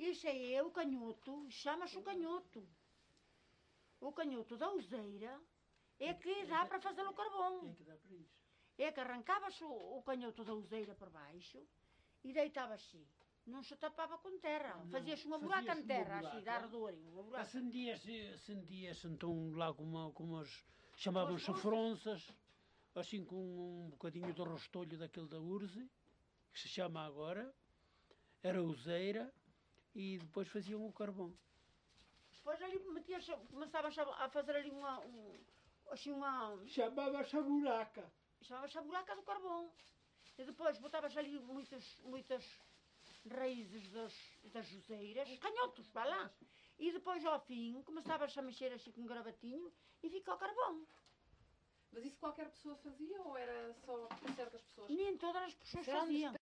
Isso aí é o canhoto, chama-se o canhoto. O canhoto da useira é que dá para fazer o carvão. É que dá para isso. É que arrancava-se o canhoto da useira por baixo e deitava-se. Não se tapava com terra, fazia-se uma buraca em terra, assim, de arredorinho, uma buraca. Acendia-se então lá como as chamavam-se fronças, assim com um bocadinho de rostolho daquele da urze, que se chama agora, era useira, e depois faziam o carvão. Depois ali começava-se a fazer ali assim uma... Chamava-se a buraca. Chamava-se a buraca do carvão. E depois botava-se ali muitas raízes das juseiras, canhotos, vai lá. E depois ao fim começava-se a mexer assim com um gravatinho e fica o carvão. Mas isso qualquer pessoa fazia ou era só certas pessoas? Nem todas as pessoas faziam.